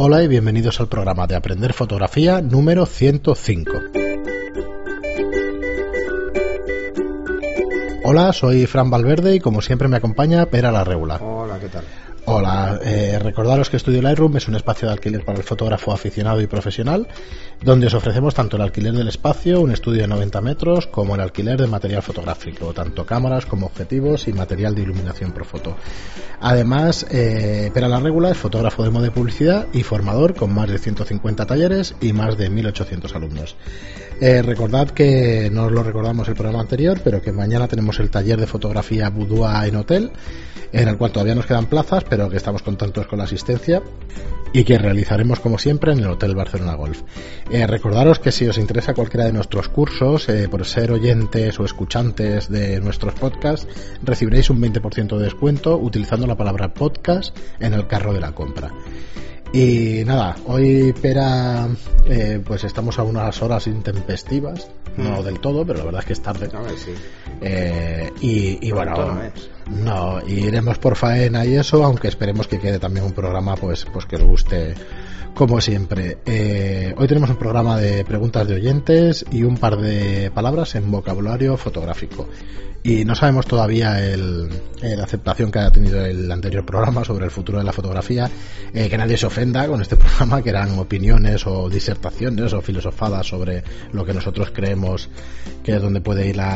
Hola y bienvenidos al programa de Aprender Fotografía número 105. Hola, soy Fran Valverde y como siempre me acompaña Pera la Regula. Hola, ¿qué tal? Hola, recordaros que Estudio Lightroom es un espacio de alquiler para el fotógrafo aficionado y profesional, donde os ofrecemos tanto el alquiler del espacio, un estudio de 90 metros, como el alquiler de material fotográfico, tanto cámaras como objetivos y material de iluminación por foto. Además, Pera la Regula es fotógrafo de moda y publicidad y formador con más de 150 talleres y más de 1.800 alumnos. Recordad que no os lo recordamos el programa anterior, pero que mañana tenemos el taller de fotografía boudoir en hotel, en el cual todavía nos quedan plazas, pero que estamos contentos con la asistencia y que realizaremos como siempre en el Hotel Barcelona Golf. Recordaros que si os interesa cualquiera de nuestros cursos, por ser oyentes o escuchantes de nuestros podcasts, recibiréis un 20% de descuento utilizando la palabra podcast en el carro de la compra. Y nada, hoy Pera, pues estamos a unas horas intempestivas, no del todo, pero la verdad es que es tarde. No, sí. Y bueno, no, iremos por faena y eso, aunque esperemos que quede también un programa pues que os guste como siempre. Hoy tenemos un programa de preguntas de oyentes y un par de palabras en vocabulario fotográfico. Y no sabemos todavía la aceptación que ha tenido el anterior programa sobre el futuro de la fotografía. Que nadie se ofenda con este programa, que eran opiniones o disertaciones o filosofadas sobre lo que nosotros creemos que es donde puede ir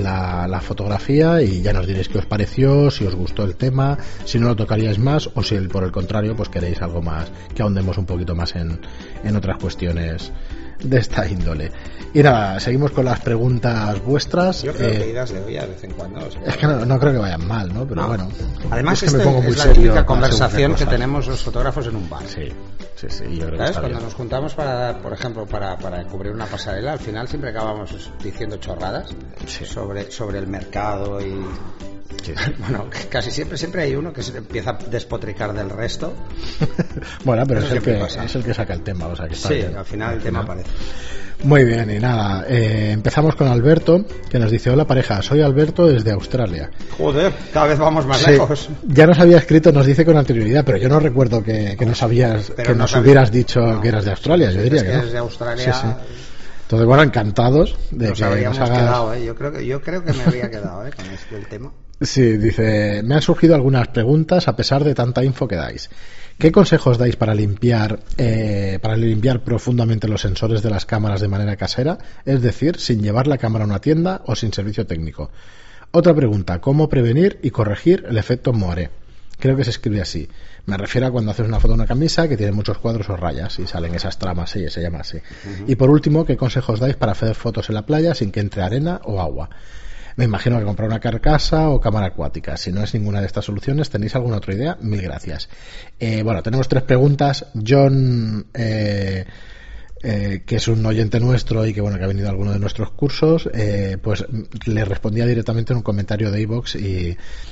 la fotografía, y ya nos diréis qué os pareció, si os gustó el tema, si no lo tocaríais más o si por el contrario pues queréis algo más, que ahondemos un poquito más en otras cuestiones de esta índole. Y nada, seguimos con las preguntas vuestras. Yo creo que irás de olla de vez en cuando. Es que no creo que vayan mal, ¿no? Pero no. Bueno. Además, es que me pongo muy es la serio típica conversación que tenemos los fotógrafos en un bar. Sí, yo creo que ¿Sabes? está Cuando bien. Nos juntamos por ejemplo, para cubrir una pasarela, al final siempre acabamos diciendo chorradas sobre el mercado y... Sí. Bueno, casi siempre hay uno que se empieza a despotricar del resto. Bueno, pero Eso es el que saca el tema, o sea que está bien. Al final el tema aparece. Muy bien, y nada, empezamos con Alberto, que nos dice: hola pareja, soy Alberto desde Australia. Joder, cada vez vamos más lejos. Ya nos había escrito, nos dice con anterioridad, pero yo no recuerdo que nos hubieras dicho que eras de Australia. Yo diría que no. Eres de Australia. Sí. Entonces, bueno, encantados de nos que habríamos nos hagas... quedado, yo creo que me habría quedado con el tema. Sí, dice: me han surgido algunas preguntas a pesar de tanta info que dais. ¿Qué consejos dais para limpiar profundamente los sensores de las cámaras de manera casera? Es decir, sin llevar la cámara a una tienda o sin servicio técnico. Otra pregunta: ¿cómo prevenir y corregir el efecto moiré? Creo que se escribe así. Me refiero a cuando haces una foto de una camisa que tiene muchos cuadros o rayas y salen esas tramas, sí, se llama así. Uh-huh. Y por último, ¿qué consejos dais para hacer fotos en la playa sin que entre arena o agua? Me imagino que comprar una carcasa o cámara acuática. Si no es ninguna de estas soluciones, ¿tenéis alguna otra idea? Mil gracias. Bueno, tenemos 3 preguntas. John, que es un oyente nuestro y que ha venido a alguno de nuestros cursos, pues le respondía directamente en un comentario de iVoox y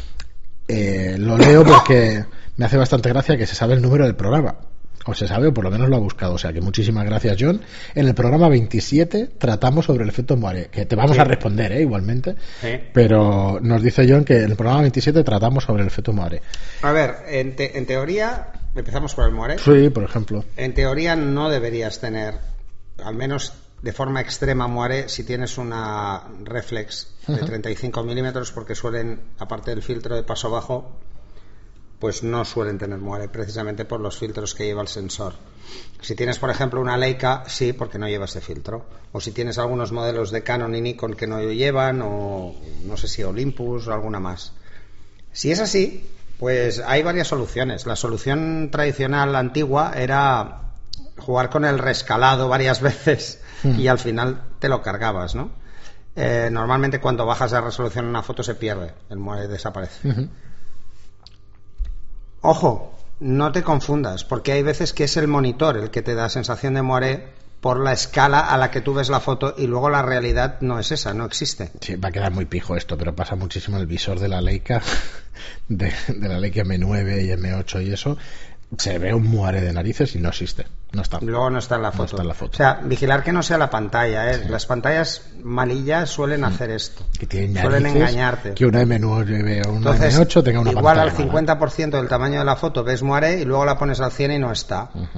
lo leo porque me hace bastante gracia que se sabe el número del programa. O se sabe, o por lo menos lo ha buscado. O sea que muchísimas gracias, John. En el programa 27 tratamos sobre el efecto moiré, que te vamos a responder igualmente. Sí. Pero nos dice John que en el programa 27 tratamos sobre el efecto moiré. A ver, en teoría, empezamos por el moiré. Sí, por ejemplo. En teoría no deberías tener, al menos de forma extrema, moiré si tienes una reflex de 35 milímetros, porque suelen, aparte del filtro de paso bajo, pues no suelen tener moiré precisamente por los filtros que lleva el sensor. Si tienes, por ejemplo, una Leica, sí, porque no lleva ese filtro. O si tienes algunos modelos de Canon y Nikon que no lo llevan, o no sé si Olympus o alguna más. Si es así, pues hay varias soluciones. La solución tradicional antigua era jugar con el rescalado varias veces y al final te lo cargabas, ¿no? Normalmente cuando bajas de resolución en una foto se pierde, el moiré desaparece. Uh-huh. Ojo, no te confundas, porque hay veces que es el monitor el que te da sensación de moiré por la escala a la que tú ves la foto y luego la realidad no es esa, no existe. Sí, va a quedar muy pijo esto, pero pasa muchísimo en el visor de la Leica, de la Leica M9 y M8 y eso. Se ve un moiré de narices y no existe, no está. Luego no está en la foto. No está en la foto. O sea, vigilar que no sea la pantalla, ¿eh? Sí. Las pantallas malillas suelen hacer esto. Que tienen suelen engañarte. Que una M9 o una M8 tenga una igual pantalla al 50% del tamaño de la foto ves moiré y luego la pones al 100 y no está. Uh-huh.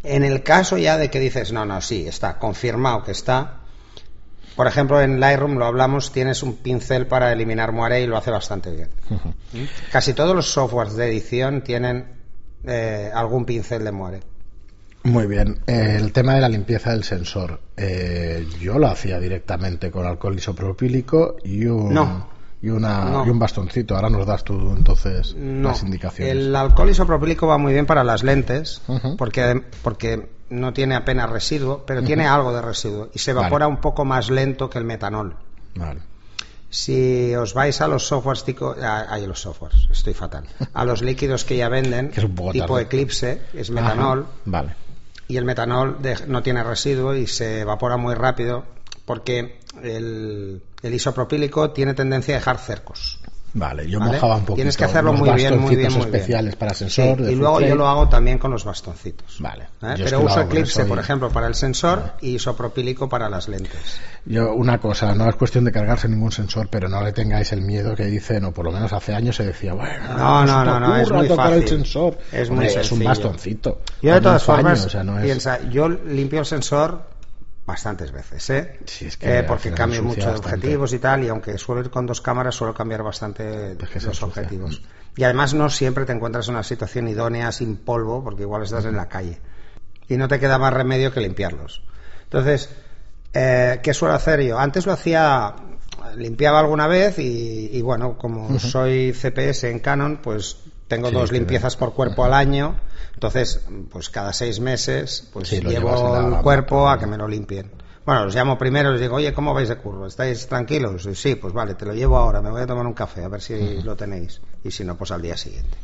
En el caso ya de que dices, no, sí, está confirmado que está. Por ejemplo, en Lightroom lo hablamos, tienes un pincel para eliminar moiré y lo hace bastante bien. Casi todos los softwares de edición tienen algún pincel de moiré. Muy bien. El tema de la limpieza del sensor. Yo lo hacía directamente con alcohol isopropílico y un bastoncito. Ahora nos das tú entonces las indicaciones. El alcohol isopropílico va muy bien para las lentes porque no tiene apenas residuo, pero tiene algo de residuo y se evapora un poco más lento que el metanol. Vale. Si os vais a los softwares, estoy fatal, a los líquidos que ya venden, que es un poco tipo tarde. Eclipse, es metanol. Vale. Y el metanol no tiene residuo y se evapora muy rápido porque el isopropílico tiene tendencia a dejar cercos. Vale, yo mojaba un poquito. Tienes que hacerlo muy bien, muy bien. Especiales para sensor. Sí, y luego yo lo hago también con los bastoncitos. Vale. Pero uso Eclipse, por ejemplo, para el sensor y isopropílico para las lentes. Una cosa, no es cuestión de cargarse ningún sensor, pero no le tengáis el miedo que dicen, o por lo menos hace años se decía, bueno, no, es muy fácil. El sensor. Es muy sencillo. Es un bastoncito. Yo de todas formas, piensa, yo limpio el sensor bastantes veces, Sí, es que porque cambio mucho de objetivos y tal, y aunque suelo ir con 2 cámaras, suelo cambiar bastante los objetivos. Y además no siempre te encuentras en una situación idónea sin polvo, porque igual estás en la calle y no te queda más remedio que limpiarlos. Entonces, ¿qué suelo hacer yo? Antes lo hacía, limpiaba alguna vez y bueno, como soy CPS en Canon, pues tengo 2 limpiezas por cuerpo al año. Entonces, pues cada 6 meses pues llevo el cuerpo a que me lo limpien. Bueno, los llamo primero, les digo, oye, ¿cómo vais de curro? ¿Estáis tranquilos? Sí, pues vale, te lo llevo ahora, me voy a tomar un café, a ver si lo tenéis. Y si no, pues al día siguiente.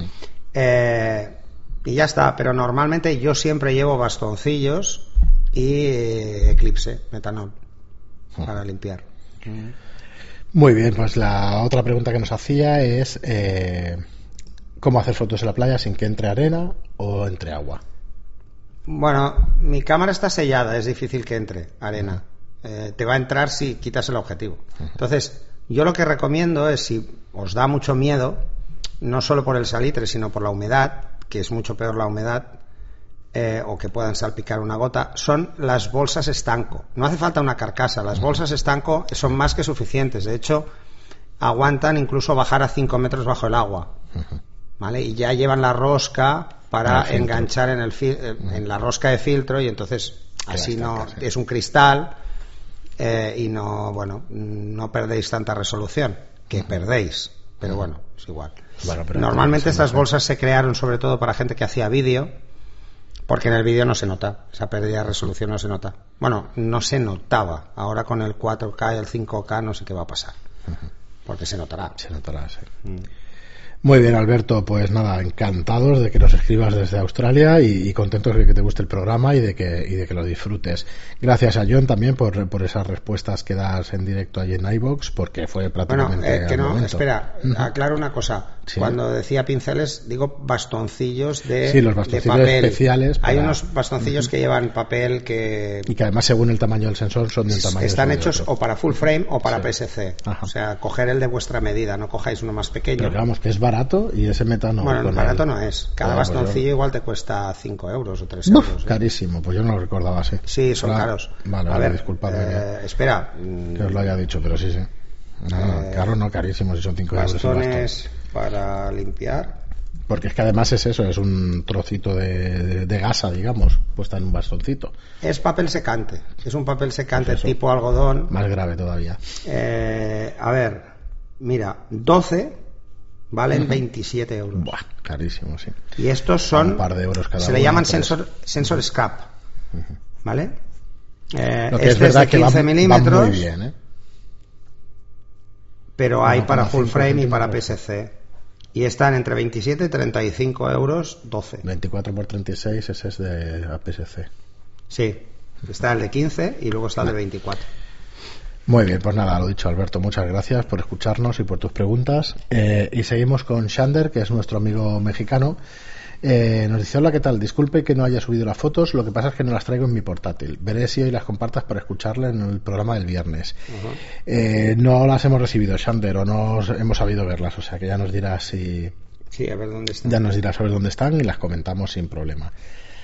Y ya está, pero normalmente yo siempre llevo bastoncillos y Eclipse, metanol, para limpiar. Muy bien, pues la otra pregunta que nos hacía es... ¿cómo hacer fotos en la playa sin que entre arena o entre agua? Bueno, mi cámara está sellada, es difícil que entre arena. Te va a entrar si quitas el objetivo. Entonces, yo lo que recomiendo es, si os da mucho miedo, no solo por el salitre, sino por la humedad, que es mucho peor la humedad, o que puedan salpicar una gota, son las bolsas estanco. No hace falta una carcasa, las bolsas estanco son más que suficientes. De hecho, aguantan incluso bajar a 5 metros bajo el agua. ¿Vale? Y ya llevan la rosca para enganchar en la rosca de filtro, y entonces así no es un cristal y no perdéis tanta resolución, que perdéis, pero bueno, es igual. Normalmente estas bolsas se crearon sobre todo para gente que hacía vídeo, porque en el vídeo no se nota, esa pérdida de resolución no se nota. Bueno, no se notaba. Ahora con el 4K y el 5K no sé qué va a pasar, porque se notará. Se notará, sí. Muy bien, Alberto, pues nada, encantados de que nos escribas desde Australia y contentos de que te guste el programa y de que lo disfrutes. Gracias a John también por esas respuestas que das en directo allí en iVoox, porque fue prácticamente espera, aclaro una cosa. ¿Sí? Cuando decía pinceles, digo bastoncillos los bastoncillos de papel especiales. Hay unos bastoncillos que llevan papel y que además según el tamaño del sensor son del tamaño. Están hechos o para full frame o para PSC. O sea, coger el de vuestra medida, no cojáis uno más pequeño. Pero vamos, que es barato y ese metanol. Bueno, barato no es. Cada bastoncillo igual te cuesta 5 euros o 3 euros. Carísimo, pues yo no lo recordaba así. Sí, son caros. Vale, disculpadme. Espera. Que os lo haya dicho, pero sí. Caro no, carísimo, si son 5 euros. Bastones para limpiar. Porque es que además es eso, es un trocito de gasa, digamos, puesta en un bastoncito. Es papel secante, es un papel secante tipo algodón. Más grave todavía. A ver, mira, 12 valen 27 euros. Buah, carísimo, sí. Y estos son, un par de euros cada se le llaman sensor scrap, ¿vale? Lo que es verdad es que 15 milímetros, muy bien, pero hay para full frame y para PSC. Y están entre 27 y 35 euros 12. 24 por 36, ese es de APS-C. Sí, está el de 15 y luego está el de 24. Muy bien, pues nada, lo dicho, Alberto, muchas gracias por escucharnos y por tus preguntas. Y seguimos con Shander, que es nuestro amigo mexicano. Nos dice: hola, ¿qué tal? Disculpe que no haya subido las fotos, lo que pasa es que no las traigo en mi portátil. Veré si hoy las compartas para escucharlas en el programa del viernes. No las hemos recibido, Shander, o no hemos sabido verlas, o sea que ya nos dirás si... Sí, a ver dónde están. Ya nos dirás a ver dónde están y las comentamos sin problema.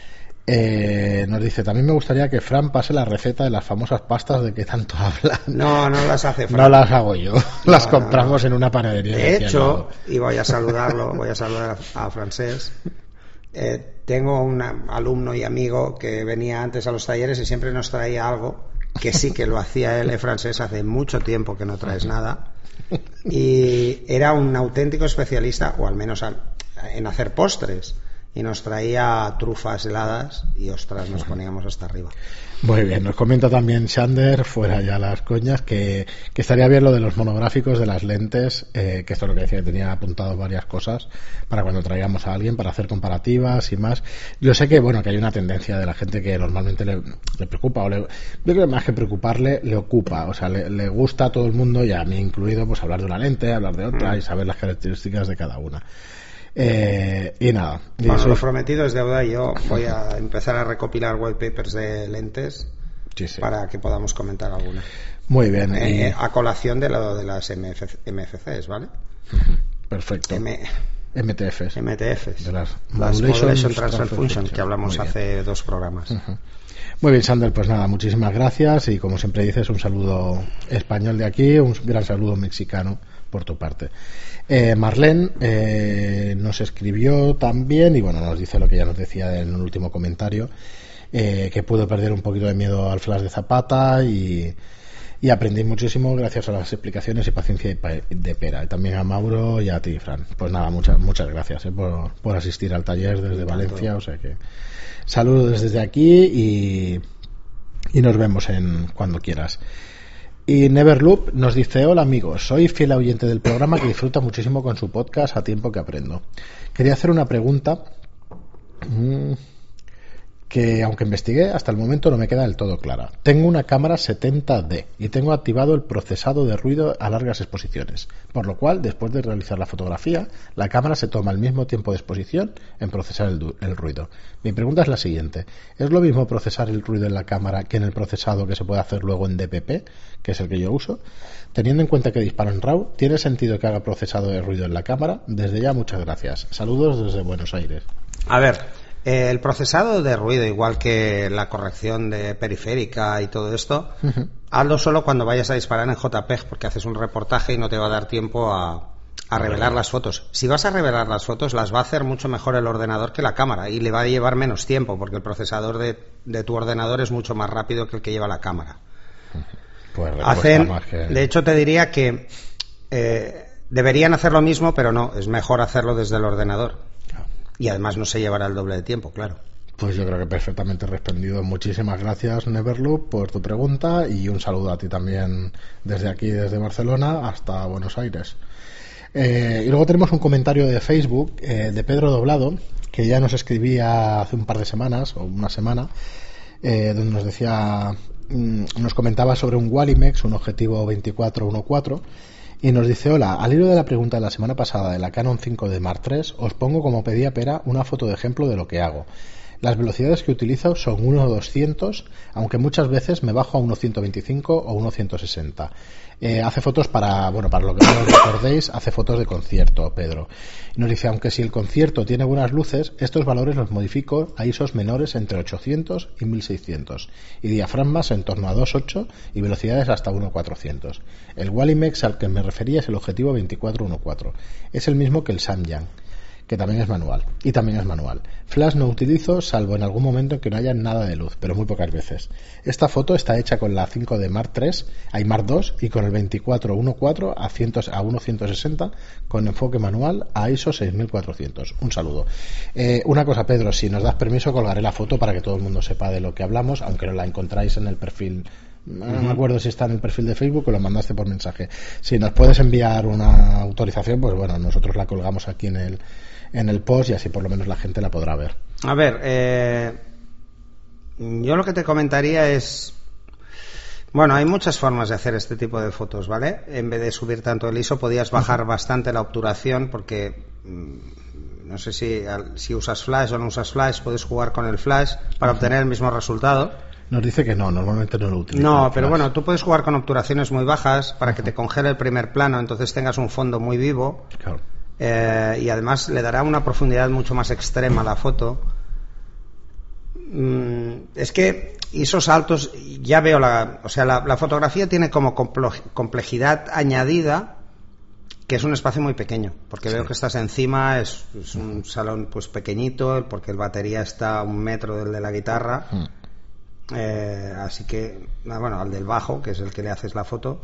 Nos dice, también me gustaría que Fran pase la receta de las famosas pastas de que tanto habla. No las hace Fran. No las hago yo, las compramos en una panadería. De hecho, y voy a saludar a Francesc. Tengo un alumno y amigo que venía antes a los talleres y siempre nos traía algo, que sí que lo hacía él, Francesc, hace mucho tiempo que no traes nada. Y era un auténtico especialista, o al menos en hacer postres. Y nos traía trufas heladas y, ostras, nos poníamos hasta arriba. Muy bien, nos comenta también Xander, fuera ya las coñas, que estaría bien lo de los monográficos de las lentes, que esto es lo que decía, que tenía apuntado varias cosas para cuando traigamos a alguien, para hacer comparativas y más. Yo sé que, bueno, que hay una tendencia de la gente que normalmente le preocupa, yo creo que más que preocuparle, le ocupa, o sea, le gusta a todo el mundo, y a mí incluido, pues hablar de una lente, hablar de otra y saber las características de cada una. Y nada, bueno, lo prometido es deuda. Yo voy a empezar a recopilar wallpapers de lentes, sí. Para que podamos comentar alguna. Muy bien. A colación de lo de las MFCs, ¿vale? Perfecto. MTFs. De las Modulation Transfer Function, que hablamos hace 2 programas. Muy bien, Sander, pues nada, muchísimas gracias, y como siempre dices, un saludo español de aquí, un gran saludo mexicano por tu parte. Marlene nos escribió también, y bueno, nos dice lo que ya nos decía en un último comentario, que pudo perder un poquito de miedo al flash de Zapata, y aprendí muchísimo gracias a las explicaciones y paciencia de Pera, y también a Mauro y a ti, Fran. Pues nada, muchas gracias por asistir al taller desde Valencia, o sea que saludos desde aquí, y nos vemos cuando quieras. Y Neverloop nos dice: hola amigos, soy fiel oyente del programa que disfruta muchísimo con su podcast A Tiempo que Aprendo. Quería hacer una pregunta que, aunque investigué, hasta el momento no me queda del todo clara. Tengo una cámara 70D y tengo activado el procesado de ruido a largas exposiciones, por lo cual, después de realizar la fotografía, la cámara se toma el mismo tiempo de exposición en procesar el ruido. Mi pregunta es la siguiente: ¿es lo mismo procesar el ruido en la cámara que en el procesado que se puede hacer luego en DPP, que es el que yo uso? Teniendo en cuenta que disparo en RAW, ¿tiene sentido que haga procesado de ruido en la cámara? Desde ya, muchas gracias. Saludos desde Buenos Aires. A ver, el procesado de ruido, igual que la corrección de periférica y todo esto, hazlo solo cuando vayas a disparar en JPEG, porque haces un reportaje y no te va a dar tiempo a revelar las fotos. Si vas a revelar las fotos, las va a hacer mucho mejor el ordenador que la cámara, y le va a llevar menos tiempo, porque el procesador de tu ordenador es mucho más rápido que el que lleva la cámara. Pues de hecho, te diría que deberían hacer lo mismo, pero no, es mejor hacerlo desde el ordenador. Y además no se llevará el doble de tiempo, claro. Pues yo creo que perfectamente respondido. Muchísimas gracias, Neverloop, por tu pregunta, y un saludo a ti también desde aquí, desde Barcelona hasta Buenos Aires. Y luego tenemos un comentario de Facebook de Pedro Doblado, que ya nos escribía hace un par de semanas, o una semana, donde nos decía, nos comentaba sobre un Wallimex, un objetivo 24-1.4, y nos dice: hola, al hilo de la pregunta de la semana pasada de la Canon 5D Mark III, os pongo, como pedía Pera, una foto de ejemplo de lo que hago. Las velocidades que utilizo son 1.200, aunque muchas veces me bajo a 1.125 o 1.160. Hace fotos para lo que no recordéis, hace fotos de concierto, Pedro. Y nos dice: aunque si el concierto tiene buenas luces, estos valores los modifico a ISOs menores entre 800 y 1600, y diafragmas en torno a 2.8 y velocidades hasta 1.400. El Wallimex al que me refería es el objetivo 24-1.4. Es el mismo que el Samyang, que también es manual, Flash no utilizo, salvo en algún momento en que no haya nada de luz, pero muy pocas veces. Esta foto está hecha con la 5D Mark II y con el 24-1.4 a 1.160 con enfoque manual a ISO 6400. Un saludo. Una cosa, Pedro, si nos das permiso, colgaré la foto para que todo el mundo sepa de lo que hablamos, aunque no la encontráis en el perfil. No me acuerdo si está en el perfil de Facebook o lo mandaste por mensaje. Si nos puedes enviar una autorización, pues bueno, nosotros la colgamos aquí en el post, y así por lo menos la gente la podrá ver. A ver, yo lo que te comentaría es, bueno, hay muchas formas de hacer este tipo de fotos, ¿vale? En vez de subir tanto el ISO, podías bajar bastante la obturación, porque no sé si usas flash o no usas flash, puedes jugar con el flash para obtener el mismo resultado. Nos dice que no, normalmente no lo utiliza. No, pero bueno, tú puedes jugar con obturaciones muy bajas para que te congele el primer plano, entonces tengas un fondo muy vivo. Claro. Y además le dará una profundidad mucho más extrema a la foto. Es que esos altos, ya veo la fotografía tiene como complejidad añadida, que es un espacio muy pequeño, porque veo que estás encima, es un salón pues pequeñito, porque el batería está a 1 metro del de la guitarra, así que, bueno, al del bajo, que es el que le haces la foto.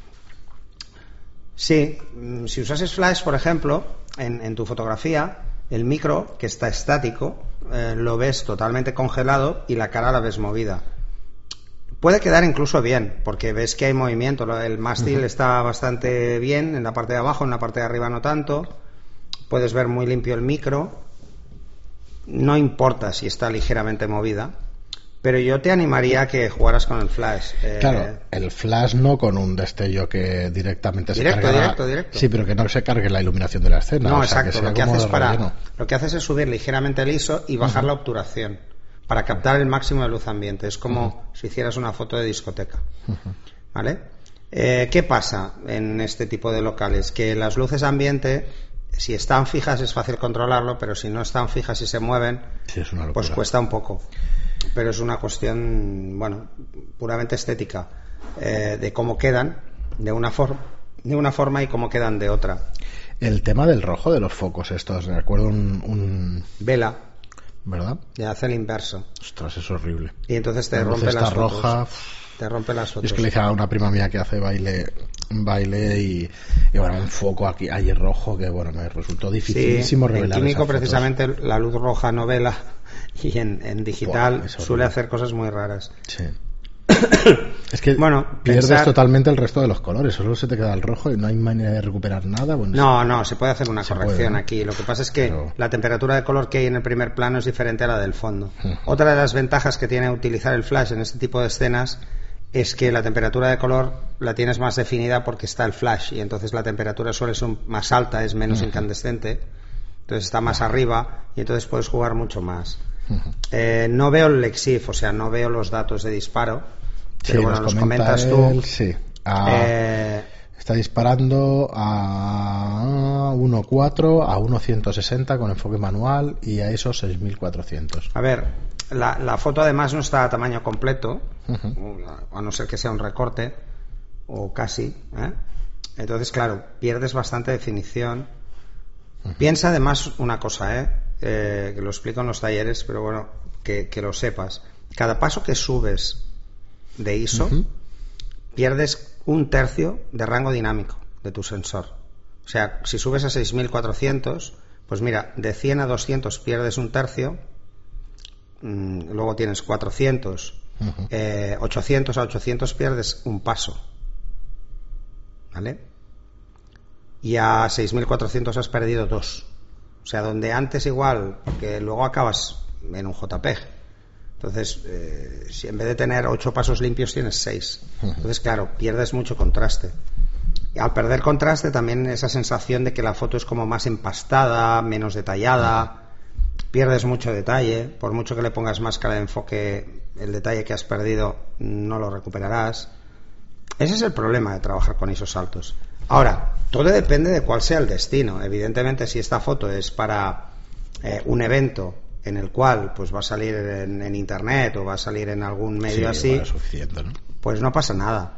Sí, si usases flash, por ejemplo, en tu fotografía, el micro, que está estático, lo ves totalmente congelado y la cara la ves movida. Puede quedar incluso bien, porque ves que hay movimiento. El mástil está bastante bien en la parte de abajo, en la parte de arriba no tanto. Puedes ver muy limpio el micro. No importa si está ligeramente movida, pero yo te animaría a que jugaras con el flash. Claro, el flash no con un destello que directamente se cargue. Directo. Sí, pero que no se cargue la iluminación de la escena. No, o sea, exacto. Lo que haces es subir ligeramente el ISO y bajar la obturación para captar el máximo de luz ambiente. Es como si hicieras una foto de discoteca. ¿Vale? ¿Qué pasa en este tipo de locales? Que las luces ambiente, si están fijas es fácil controlarlo, pero si no están fijas y se mueven, sí, es una locura. Pues cuesta un poco. Pero es una cuestión, bueno, puramente estética, de cómo quedan de una forma y cómo quedan de otra. El tema del rojo de los focos estos, recuerdo un vela, ¿verdad? Ya hace el inverso. Ostras, es horrible. Y entonces te rompe las fotos. Roja. Te rompe las fotos. Yo es que le dije a una prima mía que hace baile y bueno, un foco aquí ahí rojo que bueno, me resultó dificilísimo revelar. En químico esas precisamente fotos. La luz roja no vela y en digital suele hacer cosas muy raras. Sí. Es que pierdes totalmente el resto de los colores, solo se te queda el rojo y no hay manera de recuperar nada. Bueno, no, se puede hacer una corrección ¿no? Aquí. Lo que pasa es que la temperatura de color que hay en el primer plano es diferente a la del fondo. Otra de las ventajas que tiene utilizar el flash en este tipo de escenas es que la temperatura de color la tienes más definida porque está el flash y entonces la temperatura suele ser más alta, es menos incandescente, entonces está más arriba y entonces puedes jugar mucho más. No veo el Lexif, o sea, no veo los datos de disparo, pero bueno, los comentas tú. Sí. Está disparando a 1.4 a 1.160 con enfoque manual y a esos 6.400. A ver, la foto además no está a tamaño completo, a no ser que sea un recorte o casi, entonces claro, pierdes bastante definición. Piensa además una cosa, que lo explico en los talleres, pero bueno, que lo sepas. Cada paso que subes de ISO pierdes 1/3 de rango dinámico de tu sensor. O sea, si subes a 6.400, pues mira, de 100 a 200 pierdes 1/3, luego tienes 400, 800 a 800 pierdes un paso, ¿vale? Y a 6.400 has perdido 2. O sea, donde antes igual, que luego acabas en un JPEG. Entonces, si en vez de tener 8 pasos limpios tienes 6. Entonces, claro, pierdes mucho contraste. Y al perder contraste también esa sensación de que la foto es como más empastada, menos detallada, pierdes mucho detalle. Por mucho que le pongas máscara de enfoque, el detalle que has perdido no lo recuperarás. Ese es el problema de trabajar con ISOs altos. Ahora, todo depende de cuál sea el destino. Evidentemente, si esta foto es para un evento en el cual pues va a salir en internet o va a salir en algún medio así, suficiente, ¿no? Pues no pasa nada.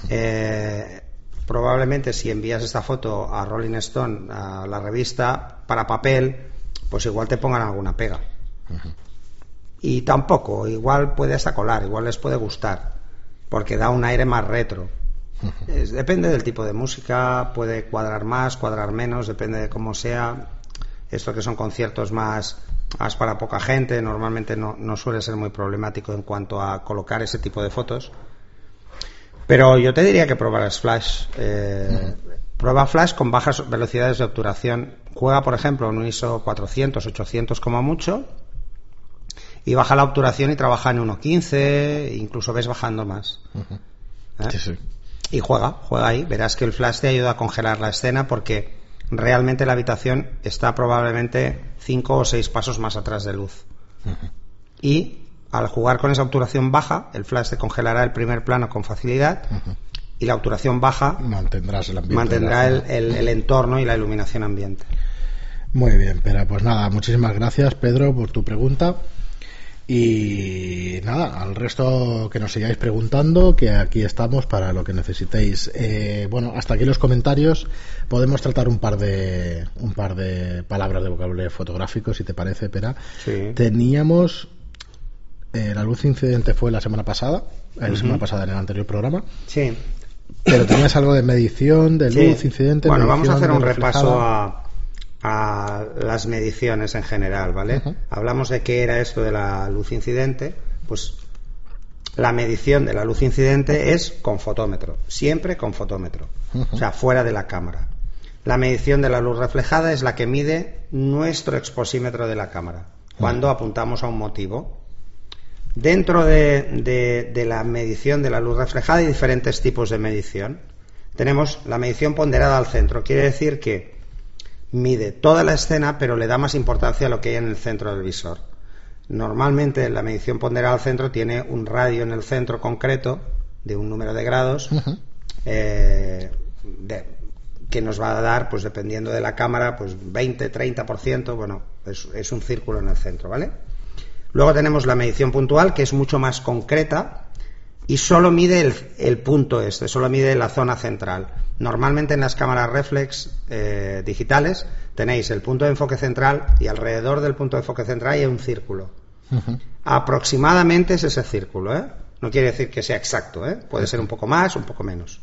Probablemente si envías esta foto a Rolling Stone, a la revista, para papel, pues igual te pongan alguna pega. Y tampoco, igual puede hasta colar, igual les puede gustar, porque da un aire más retro. Depende del tipo de música, puede cuadrar más, cuadrar menos, depende de cómo sea. Esto que son conciertos más para poca gente, normalmente no suele ser muy problemático en cuanto a colocar ese tipo de fotos. Pero yo te diría que probaras flash. Prueba flash con bajas velocidades de obturación. Juega, por ejemplo, en un ISO 400, 800 como mucho, y baja la obturación y trabaja en 1.15, incluso ves bajando más. Sí. Y juega ahí. Verás que el flash te ayuda a congelar la escena porque realmente la habitación está probablemente 5 o 6 pasos más atrás de luz. Y al jugar con esa obturación baja, el flash te congelará el primer plano con facilidad y la obturación baja mantendrá el entorno y la iluminación ambiente. Muy bien, pero pues nada, muchísimas gracias, Pedro, por tu pregunta. Y nada, al resto que nos sigáis preguntando, que aquí estamos para lo que necesitéis. Bueno, hasta aquí los comentarios. Podemos tratar un par de palabras de vocabulario fotográfico, si te parece, Pera. Sí. Teníamos la luz incidente fue la semana pasada, en el anterior programa. Sí. Pero tenías algo de medición, de luz, Sí. incidente. Bueno, medición, vamos a hacer un reflejada. repaso a las mediciones en general, ¿vale? Hablamos de qué era esto de la luz incidente. Pues la medición de la luz incidente es con fotómetro, siempre con fotómetro, o sea, fuera de la cámara. La medición de la luz reflejada es la que mide nuestro exposímetro de la cámara cuando apuntamos a un motivo. Dentro de la medición de la luz reflejada hay diferentes tipos de medición. Tenemos la medición ponderada al centro, quiere decir que mide toda la escena, pero le da más importancia a lo que hay en el centro del visor. Normalmente la medición ponderada al centro tiene un radio en el centro concreto de un número de grados que nos va a dar, pues dependiendo de la cámara, pues 20, 30%, bueno, es un círculo en el centro, ¿vale? Luego tenemos la medición puntual, que es mucho más concreta y solo mide el punto solo mide la zona central. Normalmente en las cámaras reflex digitales tenéis el punto de enfoque central y alrededor del punto de enfoque central hay un círculo. Aproximadamente es ese círculo, ¿eh? No quiere decir que sea exacto, ¿eh? Puede ser un poco más, un poco menos.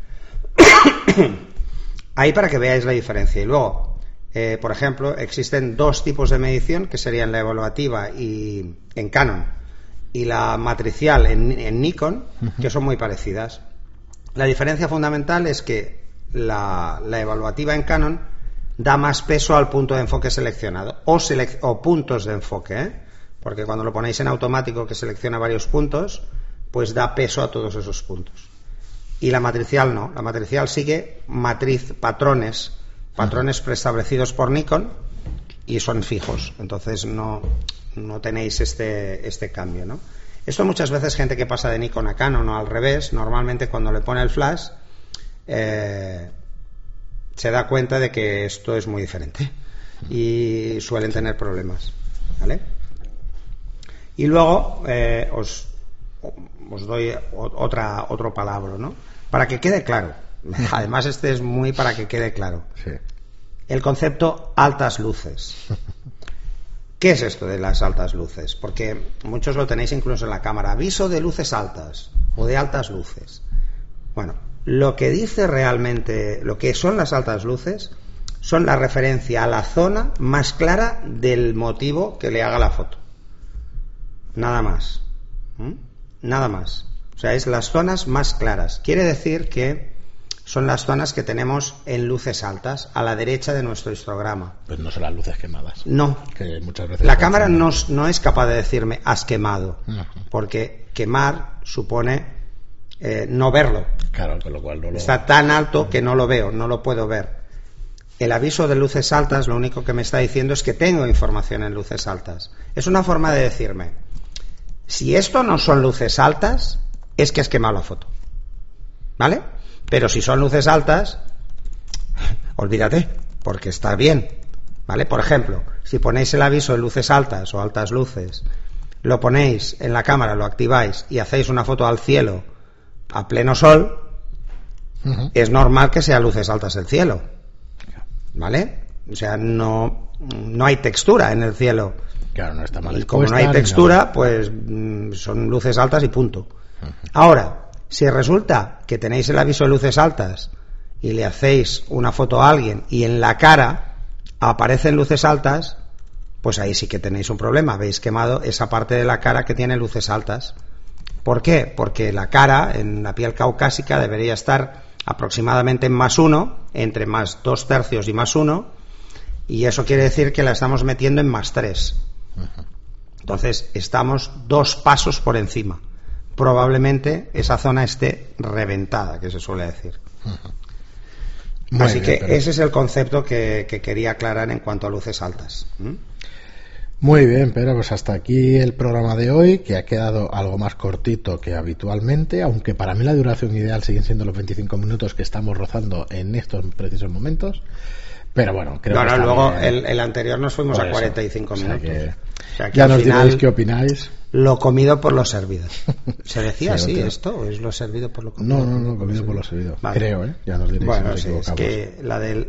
Ahí para que veáis la diferencia. Y luego, por ejemplo, existen dos tipos de medición, que serían la evaluativa y en Canon y la matricial en Nikon, que son muy parecidas. La diferencia fundamental es que la evaluativa en Canon da más peso al punto de enfoque seleccionado o puntos de enfoque, ¿eh? Porque cuando lo ponéis en automático, que selecciona varios puntos, pues da peso a todos esos puntos. Y la matricial no, la matricial sigue patrones preestablecidos por Nikon y son fijos, entonces no tenéis este cambio, ¿no? Esto muchas veces gente que pasa de Nikon a Canon o al revés, normalmente cuando le pone el flash se da cuenta de que esto es muy diferente y suelen tener problemas, ¿vale? Y luego os doy otro palabra, ¿no? Para que quede claro. Además este es muy para que quede claro. Sí. El concepto altas luces. ¿Qué es esto de las altas luces? Porque muchos lo tenéis incluso en la cámara. Aviso de luces altas o de altas luces. Bueno, lo que dice realmente, lo que son las altas luces, son la referencia a la zona más clara del motivo que le haga la foto. Nada más. Nada más. O sea, es las zonas más claras. Quiere decir que son las zonas que tenemos en luces altas, a la derecha de nuestro histograma. Pues no son las luces quemadas. No. Que muchas veces la cámara no es capaz de decirme has quemado, uh-huh. Porque quemar supone no verlo. Claro, con lo cual no lo... Está tan alto que no lo veo, no lo puedo ver. El aviso de luces altas lo único que me está diciendo es que tengo información en luces altas. Es una forma de decirme, si esto no son luces altas, es que has quemado la foto. ¿Vale? Pero si son luces altas, olvídate, porque está bien. ¿Vale? Por ejemplo, si ponéis el aviso de luces altas o altas luces, lo ponéis en la cámara, lo activáis y hacéis una foto al cielo a pleno sol, uh-huh. Es normal que sea luces altas el cielo. ¿Vale? O sea, no hay textura en el cielo. Claro, no está mal. Y como no hay textura, pues son luces altas y punto. Uh-huh. Ahora, si resulta que tenéis el aviso de luces altas y le hacéis una foto a alguien y en la cara aparecen luces altas, pues ahí sí que tenéis un problema. Habéis quemado esa parte de la cara que tiene luces altas. ¿Por qué? Porque la cara, en la piel caucásica, debería estar aproximadamente en +1, entre +2 tercios y +1, y eso quiere decir que la estamos metiendo en +3. Uh-huh. Entonces, estamos 2 pasos por encima. Probablemente esa zona esté reventada, que se suele decir. Uh-huh. Así que ese es el concepto que quería aclarar en cuanto a luces altas. Muy bien, pero pues hasta aquí el programa de hoy, que ha quedado algo más cortito que habitualmente, aunque para mí la duración ideal siguen siendo los 25 minutos que estamos rozando en estos precisos momentos. Pero bueno, creo que está luego bien. el anterior nos fuimos a 45 minutos. O sea que ya al nos final, diréis qué opináis. Lo comido por lo servido. ¿Se decía Sí, así tío. esto? ¿O es lo servido por lo comido? No, comido por lo servido. Vale. Creo, ya nos diréis Bueno, si sí, nos es equivocamos. que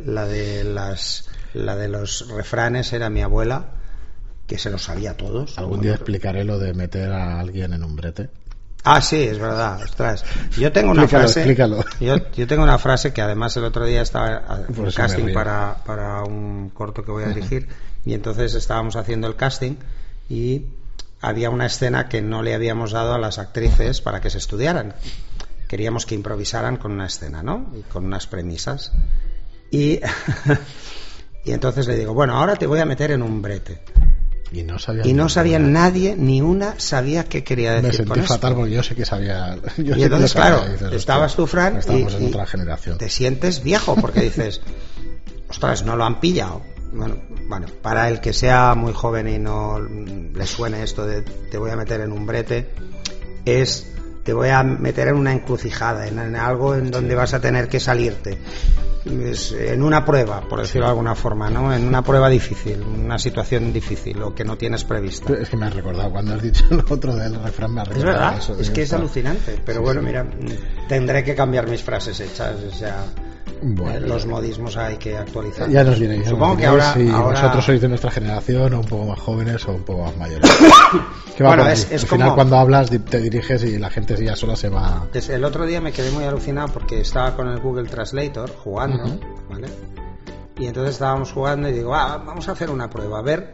la de los refranes era mi abuela, que se los sabía todos. Algún día explicaré lo de meter a alguien en un brete. Ah, sí, es verdad. Ostras. Yo tengo una Explícalo. Yo tengo una frase que además el otro día estaba en Por eso casting me río. para un corto que voy a dirigir, y entonces estábamos haciendo el casting y había una escena que no le habíamos dado a las actrices para que se estudiaran. Queríamos que improvisaran con una escena, ¿no? Y con unas premisas. Y entonces le digo, bueno, ahora te voy a meter en un brete. Y no sabía nadie, ni una sabía qué quería decir. Me sentí con fatal esto. porque yo sé que sabía. Y entonces, claro, estabas tú, Fran, estábamos y en otra generación. te sientes viejo porque dices, ostras, no lo han pillado. Bueno, para el que sea muy joven y no le suene esto de te voy a meter en un brete, es te voy a meter en una encrucijada, en algo en donde vas a tener que salirte. En una prueba, por decirlo de alguna forma, ¿no? En una prueba difícil, una situación difícil, o que no tienes prevista. Es que me has recordado, cuando has dicho lo otro del refrán, me has Es recordado verdad, eso. es que es alucinante, pero bueno, mira, tendré que cambiar mis frases hechas, o sea, los modismos hay que actualizar. Ya nos diréis. Supongo que ahora vosotros sois de nuestra generación, o un poco más jóvenes, o un poco más mayores. Bueno, al es final como... cuando hablas te diriges y la gente ya sola se va. El otro día me quedé muy alucinado porque estaba con el Google Translator jugando, ¿vale? Y entonces estábamos jugando y digo, vamos a hacer una prueba, a ver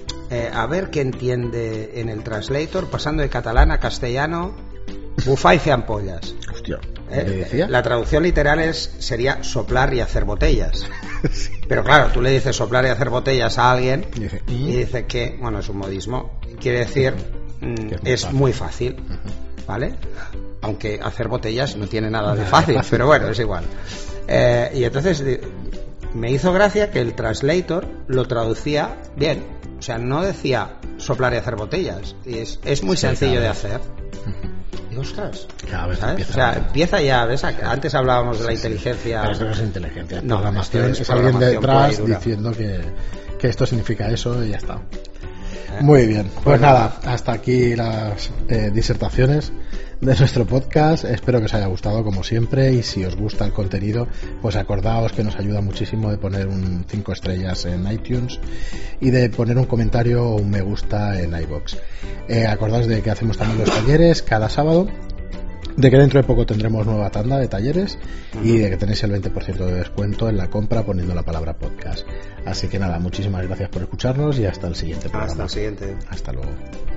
qué entiende en el Translator, pasando de catalán a castellano, bufar y ampollas. Hostia, ¿qué decía? La traducción literal sería soplar y hacer botellas. Sí. Pero claro, tú le dices soplar y hacer botellas a alguien y dice que, bueno, es un modismo, quiere decir es muy fácil, ¿vale? Aunque hacer botellas no tiene nada de fácil, pero bueno, es igual. Y entonces me hizo gracia que el translator lo traducía bien, o sea, no decía soplar y hacer botellas, y es muy sencillo de hacer. Digo, ostras, ¿sabes? O sea, empieza ya, ¿ves? Antes hablábamos de la inteligencia. Pero esto no es inteligencia, no, programación, es alguien detrás pura y diciendo que esto significa eso y ya está. Muy bien, pues nada, hasta aquí las disertaciones de nuestro podcast. Espero que os haya gustado como siempre, y si os gusta el contenido, pues acordaos que nos ayuda muchísimo de poner un 5 estrellas en iTunes y de poner un comentario o un me gusta en iVoox. Acordaos de que hacemos también los talleres cada sábado, de que dentro de poco tendremos nueva tanda de talleres y de que tenéis el 20% de descuento en la compra poniendo la palabra podcast. Así que nada, muchísimas gracias por escucharnos y hasta el siguiente programa. Hasta el siguiente. Hasta luego.